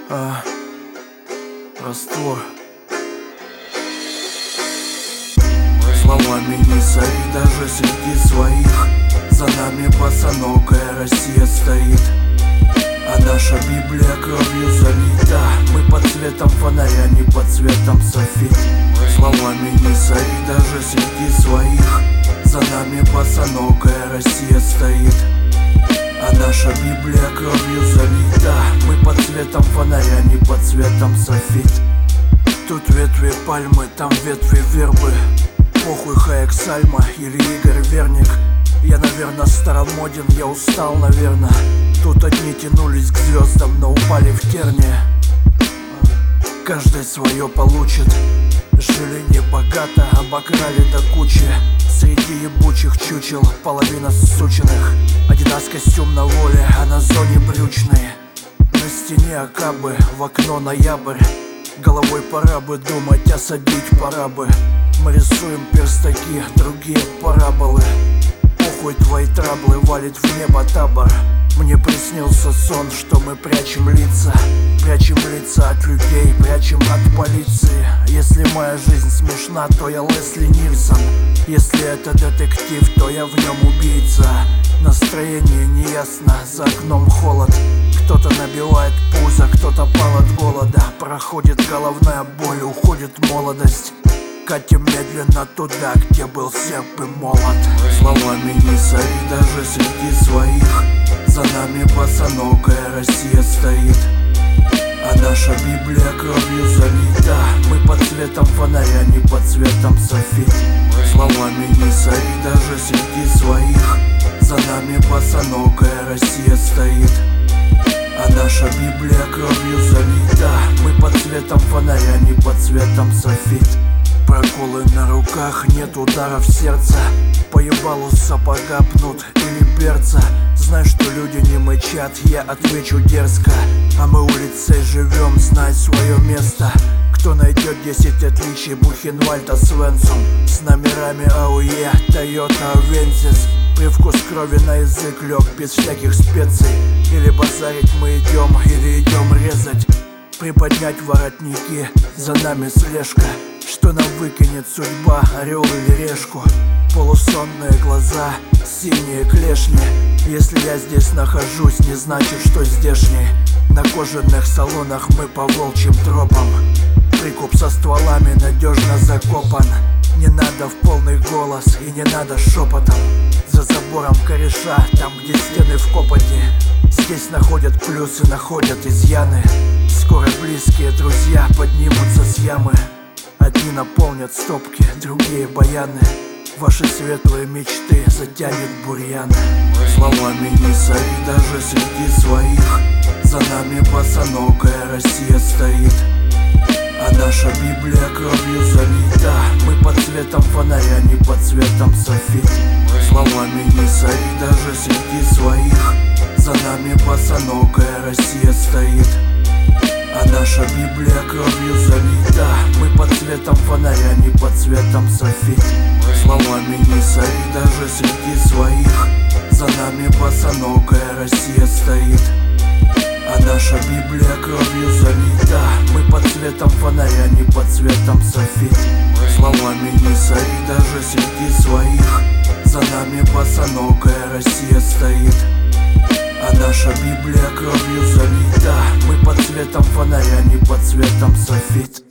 Раствор. Словами не сори даже среди своих. За нами босоногая Россия стоит, а наша Библия кровью залита. Мы под цветом фонаря, не под цветом софит. Словами не сори даже среди своих. За нами босоногая Россия стоит, а наша Библия кровью залита. Мы под цветом фонаря, не под цветом софит. Тут ветви пальмы, там ветви вербы. Похуй Хаек Сальма или Игорь Верник. Я, наверное, старомоден, я устал, наверное. Тут одни тянулись к звездам, но упали в терне. Каждый свое получит. Жили небогато, обокрали до кучи. Среди ебучих чучел половина сученных. Адидас костюм на воле, а на зоне брючные. На стене акабы, в окно ноябрь. Головой пора бы думать, осадить пора бы. Мы рисуем перстаки, другие параболы. Похуй твои траблы, валит в небо табор. Мне приснился сон, что мы прячем лица. Прячем лица от людей, прячем от полиции. Если моя жизнь смешна, то я Лесли Нильсон. Если это детектив, то я в нем убийца. Настроение неясно, за окном холод. Кто-то набивает пузо, кто-то пал от голода. Проходит головная боль, уходит молодость. Катим медленно туда, где был серп и молот. Словами не сори даже среди своих. За нами босоногая Россия стоит, а наша Библия кровью залита. Мы под цветом фонаря, не под цветом софит. Словами не сори даже среди своих. За нами босоногая Россия стоит, а наша Библия кровью залита. Мы под цветом фонаря, не под цветом софит. Проколы на руках, нет удара в сердце. По ебалу сапога пнут или берца. Знай, что люди не мычат, я отвечу дерзко. А мы улицей живем, знай свое место. Кто найдет 10 отличий Бухенвальда с Венцом? С номерами АУЕ, Тойота Авенсис. Привкус крови на язык лег без всяких специй. Или базарить мы идем, или идем резать. Приподнять воротники, за нами слежка. Что нам выкинет судьба, орел или решку? Полусонные глаза, синие клешни. Если я здесь нахожусь, не значит, что здешний. На кожаных салонах мы по волчьим тропам. Прикуп со стволами надежно закопан. Не надо в полный голос и не надо шепотом. За забором кореша, там где стены в копоти. Здесь находят плюсы, находят изъяны. Скоро близкие друзья поднимутся с ямы. Одни наполнят стопки, другие баяны. Ваши светлые мечты затянет бурьян. Словами не сори даже среди своих. За нами босоногая Россия стоит, а наша Библия кровью залита. Мы под цветом фонаря, не под цветом софит. Словами не сори даже среди своих. За нами босоногая Россия стоит, а наша Библия кровью залита. Мы под цветом фонаря, не под цветом софит. Словами не сори даже среди своих. За нами босоногая Россия стоит, а наша Библия кровью залита. Мы под цветом фонаря, не под цветом софит. Словами не сори даже среди своих. За нами босоногая Россия стоит, а наша Библия кровью залита. Мы под цветом фонаря, не под цветом софит.